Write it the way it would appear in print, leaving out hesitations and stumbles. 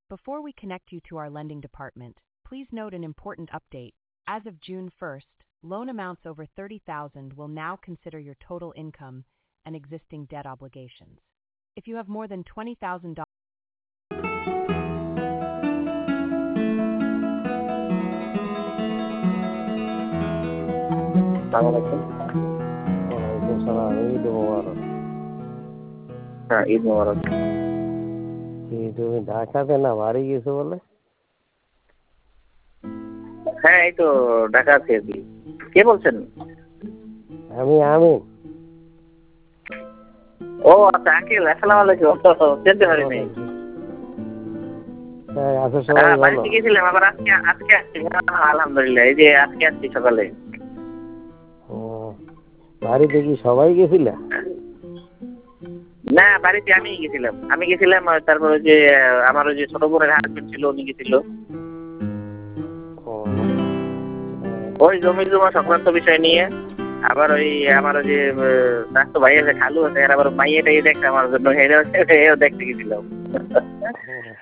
Before we connect you to our lending department, please note an important update. As of June 1st, loan amounts over $30,000 will now consider your total income and existing debt obligations. If you have more than $20,000, ওয়ালাইকুম সালাম। ঈদ মোবারক। হ্যাঁ, ঈদ মোবারক। তুমি ঢাকাতে না বাড়ি গেছো বলে? হ্যাঁ, এই তো ঢাকা আছি আর কি। কে বলছেন? আমি। ও আচ্ছা, আঙ্কেল আসসালামু আলাইকুম। চিনতে পারি নাই। হ্যাঁ, আছো সবাই ভালো? বাড়িতে গেছিলাম, আবার আজকে আসছি। আলহামদুলিল্লাহ, এই যে আজকে আসছি সকালে। ও, বাড়িতে কি সবাই গেছিলা? না, বাড়িতে আমি গেছিলাম। তারপর ওই যে আমার ওই যে ছোট বোনের হাজবেন্ড ছিল, উনি গেছিল। ও, ওই জমি জমা সংক্রান্ত বিষয় নিয়ে। আবার ওই আমার ওই যে স্বাস্থ্য ভাই আছে, খালু আছে, আবার মাইয়েটাই দেখতে আমার জন্য, এও দেখতে গেছিলাম।